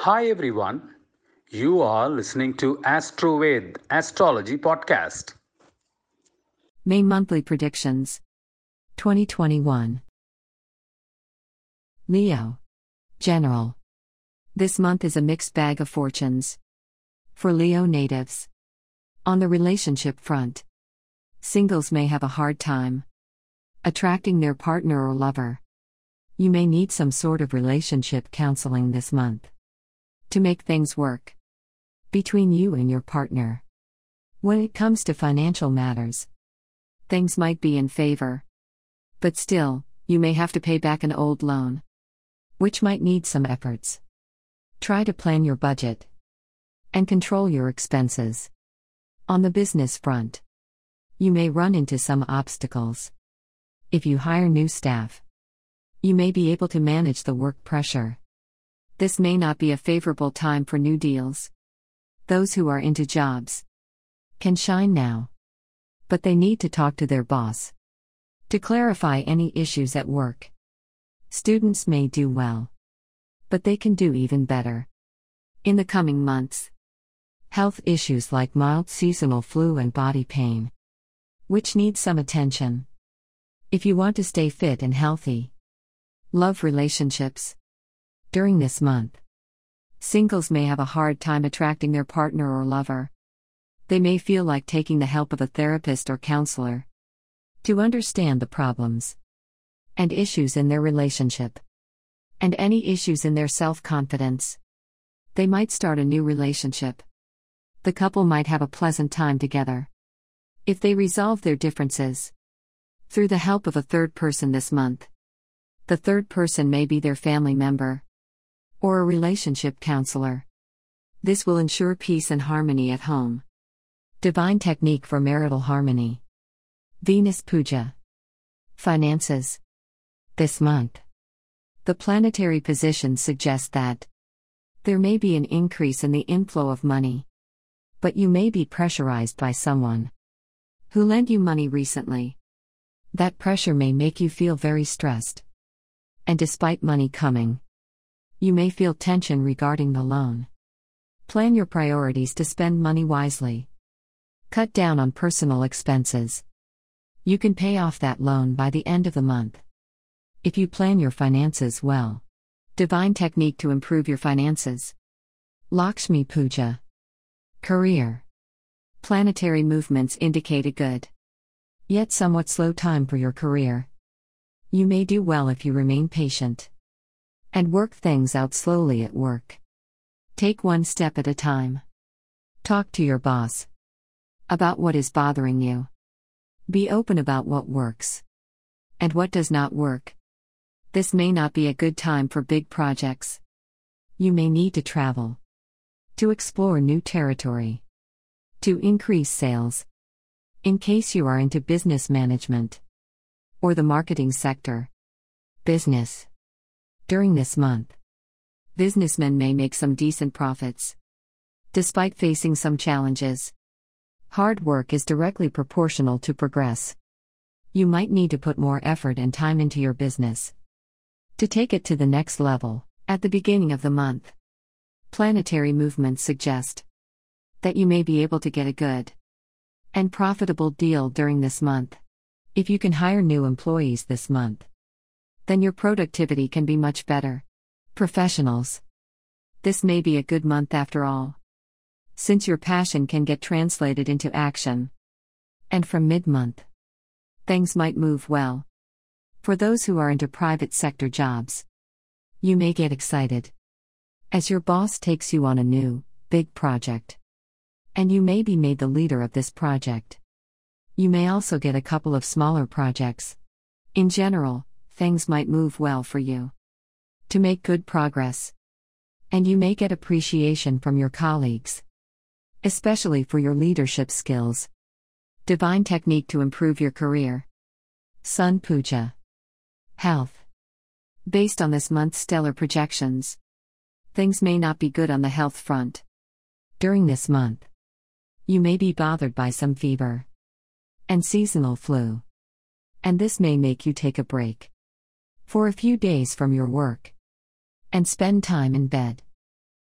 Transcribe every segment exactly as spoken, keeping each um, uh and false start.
Hi everyone, you are listening to AstroVed Astrology Podcast. May Monthly Predictions twenty twenty-one. Leo. General. This month is a mixed bag of fortunes. For Leo natives. On the relationship front, singles may have a hard time attracting their partner or lover. You may need some sort of relationship counseling this month to make things work between you and your partner. When it comes to financial matters, things might be in favor. But still, you may have to pay back an old loan, which might need some efforts. Try to plan your budget and control your expenses. On the business front, you may run into some obstacles. If you hire new staff, you may be able to manage the work pressure. This may not be a favorable time for new deals. Those who are into jobs can shine now, but they need to talk to their boss to clarify any issues at work. Students may do well, but they can do even better in the coming months. Health issues like mild seasonal flu and body pain, which need some attention. If you want to stay fit and healthy. Love relationships. During this month, singles may have a hard time attracting their partner or lover. They may feel like taking the help of a therapist or counselor to understand the problems and issues in their relationship, and any issues in their self-confidence. They might start a new relationship. The couple might have a pleasant time together if they resolve their differences through the help of a third person this month. The third person may be their family member or a relationship counselor. This will ensure peace and harmony at home. Divine technique for marital harmony. Venus Puja. Finances. This month, the planetary positions suggest that there may be an increase in the inflow of money, but you may be pressurized by someone who lent you money recently. That pressure may make you feel very stressed. And despite money coming, you may feel tension regarding the loan. Plan your priorities to spend money wisely. Cut down on personal expenses. You can pay off that loan by the end of the month if you plan your finances well. Divine technique to improve your finances. Lakshmi Puja. Career. Planetary movements indicate a good, yet somewhat slow time for your career. You may do well if you remain patient and work things out slowly at work. Take one step at a time. Talk to your boss about what is bothering you. Be open about what works and what does not work. This may not be a good time for big projects. You may need to travel to explore new territory, to increase sales. In case you are into business management or the marketing sector. Business. During this month, businessmen may make some decent profits despite facing some challenges. Hard work is directly proportional to progress. You might need to put more effort and time into your business to take it to the next level. At the beginning of the month, planetary movements suggest that you may be able to get a good and profitable deal during this month. If you can hire new employees this month, then your productivity can be much better. Professionals. This may be a good month after all, since your passion can get translated into action. And from mid-month, things might move well. For those who are into private sector jobs, you may get excited as your boss takes you on a new, big project, and you may be made the leader of this project. You may also get a couple of smaller projects. In general, things might move well for you to make good progress. And you may get appreciation from your colleagues, especially for your leadership skills. Divine technique to improve your career. Sun Puja. Health. Based on this month's stellar projections, things may not be good on the health front. During this month, you may be bothered by some fever and seasonal flu, and this may make you take a break for a few days from your work and spend time in bed.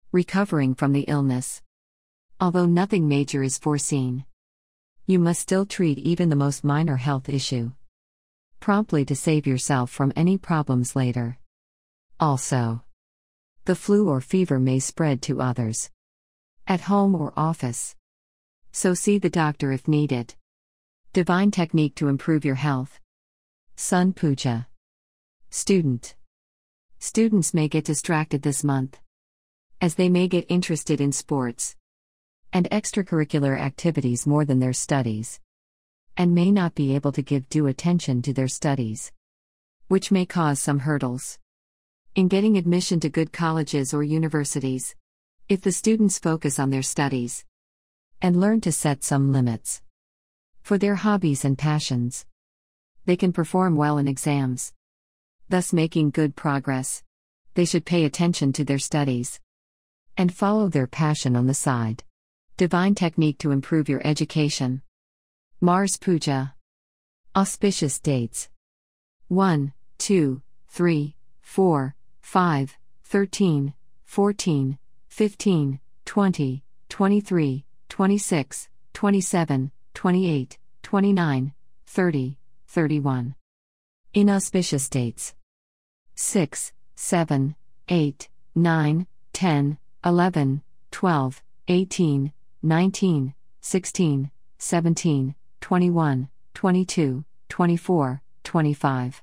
recovering from the illness. Although nothing major is foreseen, you must still treat even the most minor health issue promptly to save yourself from any problems later. Also, the flu or fever may spread to others, at home or office. So see the doctor if needed. Divine technique to improve your health. Sun Puja. Student. Students may get distracted this month, as they may get interested in sports and extracurricular activities more than their studies, and may not be able to give due attention to their studies, which may cause some hurdles in getting admission to good colleges or universities. If the students focus on their studies and learn to set some limits for their hobbies and passions, they can perform well in exams, thus making good progress. They should pay attention to their studies and follow their passion on the side. Divine technique to improve your education. Mars Puja. Auspicious dates: one, two, three, four, five, thirteen, fourteen, fifteen, twenty, twenty-three, twenty-six, twenty-seven, twenty-eight, twenty-nine, thirty, thirty-one. Inauspicious dates: six, seven, eight, nine, ten, eleven, twelve, eighteen, nineteen, sixteen, seventeen, twenty-one, twenty-two, twenty-four, twenty-five.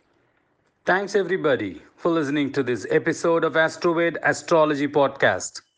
Thanks everybody for listening to this episode of AstroVed Astrology Podcast.